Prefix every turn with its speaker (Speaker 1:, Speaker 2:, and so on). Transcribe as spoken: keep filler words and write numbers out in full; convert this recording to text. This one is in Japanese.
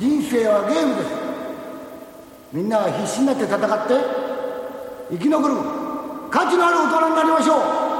Speaker 1: 人生はゲームです。みんなは必死になって戦って生き残る価値のある大人になりましょう。